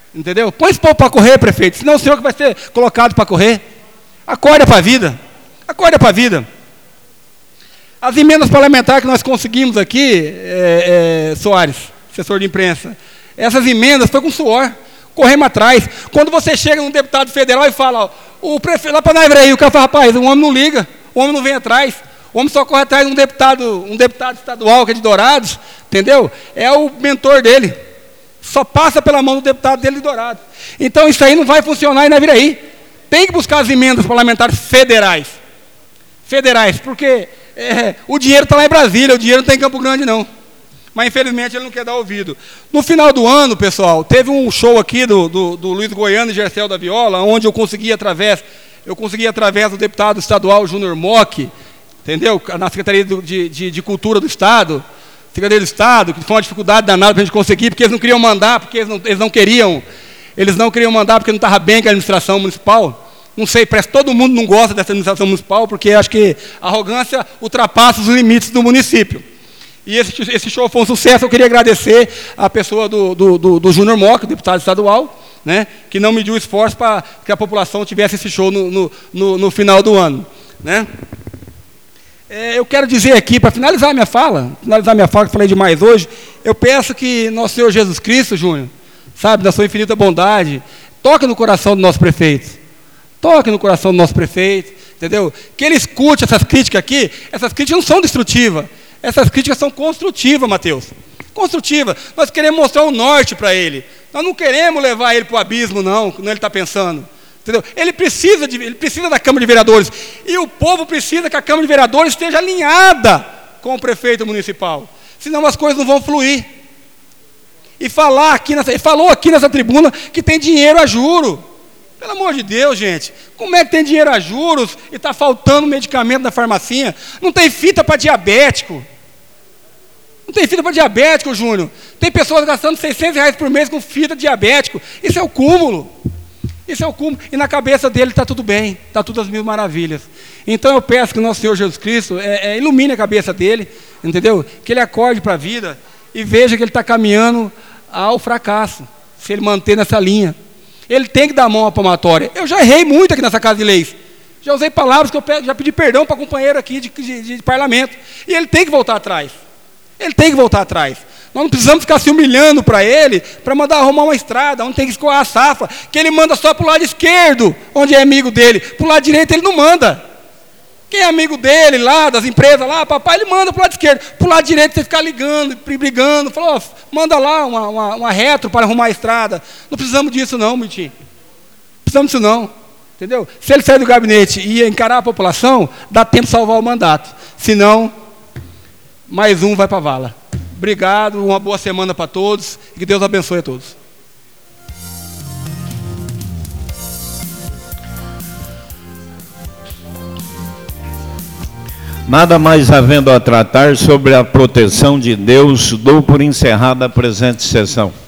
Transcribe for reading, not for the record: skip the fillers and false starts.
Entendeu? Põe esse povo para correr, prefeito, senão o senhor que vai ser colocado para correr. Acorda para a vida. Acorda para a vida. As emendas parlamentares que nós conseguimos aqui, Soares, assessor de imprensa, essas emendas foi com suor, corremos atrás. Quando você chega num deputado federal e fala, ó, o prefeito lá para Naviraí, o cara fala, rapaz, o homem não liga, o homem não vem atrás, o homem só corre atrás de um deputado estadual que é de Dourados, entendeu? É o mentor dele, só passa pela mão do deputado dele de Dourados. Então isso aí não vai funcionar em Naviraí. Tem que buscar as emendas parlamentares federais, porque o dinheiro está lá em Brasília, o dinheiro não está em Campo Grande não. Mas infelizmente ele não quer dar ouvido. No final do ano, pessoal, teve um show aqui do Luiz Goiano e Gercel da Viola, onde eu consegui através do deputado estadual Júnior Mock, entendeu? Na Secretaria de Cultura do Estado, Secretaria do Estado, que foi uma dificuldade danada para a gente conseguir, porque eles não queriam mandar, porque eles não queriam mandar, porque não estava bem com a administração municipal. Não sei, parece que todo mundo não gosta dessa administração municipal, porque acho que a arrogância ultrapassa os limites do município. E esse show foi um sucesso. Eu queria agradecer a pessoa do Júnior Mock, deputado estadual, né, que não mediu esforço para que a população tivesse esse show no final do ano. Né? Eu quero dizer aqui, para finalizar minha fala, que falei demais hoje, eu peço que nosso Senhor Jesus Cristo, Júnior, sabe, da sua infinita bondade, toque no coração do nosso prefeito. Toque no coração do nosso prefeito, entendeu? Que ele escute essas críticas aqui. Essas críticas não são destrutivas. Essas críticas são construtivas, Mateus. Construtivas. Nós queremos mostrar o norte para ele. Nós não queremos levar ele para o abismo, não, como ele está pensando. Entendeu? Ele precisa da Câmara de Vereadores. E o povo precisa que a Câmara de Vereadores esteja alinhada com o prefeito municipal. Senão as coisas não vão fluir. E falou aqui nessa tribuna que tem dinheiro a juro. Pelo amor de Deus, gente, como é que tem dinheiro a juros e está faltando medicamento na farmacinha? Não tem fita para diabético. Não tem fita para diabético, Júnior. Tem pessoas gastando R$600 por mês com fita diabético. Isso é o cúmulo. Isso é o cúmulo. E na cabeça dele está tudo bem, está tudo às mil maravilhas. Então eu peço que o nosso Senhor Jesus Cristo ilumine a cabeça dele, entendeu? Que ele acorde para a vida e veja que ele está caminhando ao fracasso, se ele manter nessa linha. Ele tem que dar a mão à palmatória. Eu já errei muito aqui nessa Casa de Leis. Já usei palavras que eu já pedi perdão para companheiro aqui de parlamento. E ele tem que voltar atrás. Ele tem que voltar atrás. Nós não precisamos ficar se humilhando para ele, para mandar arrumar uma estrada, onde tem que escoar a safra, que ele manda só para o lado esquerdo, onde é amigo dele. Para o lado direito ele não manda. Quem é amigo dele lá, das empresas lá, papai, ele manda para o lado esquerdo. Para o lado direito você ficar ligando, brigando, falou, oh, manda lá uma retro para arrumar a estrada. Não precisamos disso não, Mitinho. Não precisamos disso não. Entendeu? Se ele sair do gabinete e encarar a população, dá tempo de salvar o mandato. Senão, mais um vai para a vala. Obrigado, uma boa semana para todos e que Deus abençoe a todos. Nada mais havendo a tratar sobre a proteção de Deus, dou por encerrada a presente sessão.